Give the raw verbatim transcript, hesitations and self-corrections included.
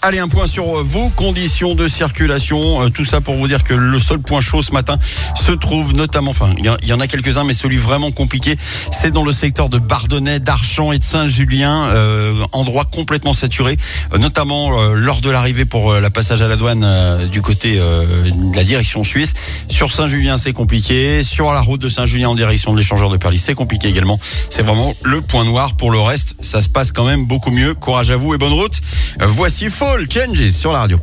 Allez, un point sur vos conditions de circulation. Euh, tout ça pour vous dire que le seul point chaud ce matin se trouve notamment, enfin, il y, y en a quelques-uns, mais celui vraiment compliqué, c'est dans le secteur de Bardonnay, d'Archamps et de Saint-Julien, euh, endroit complètement saturé, euh, notamment euh, lors de l'arrivée pour euh, la passage à la douane euh, du côté euh, de la direction suisse. Sur Saint-Julien, c'est compliqué. Sur la route de Saint-Julien en direction de l'échangeur de Perlis, c'est compliqué également. C'est vraiment le point noir. Pour le reste, ça se passe quand même beaucoup mieux. Courage à vous et bonne route. Voici Fall Changes sur la radio.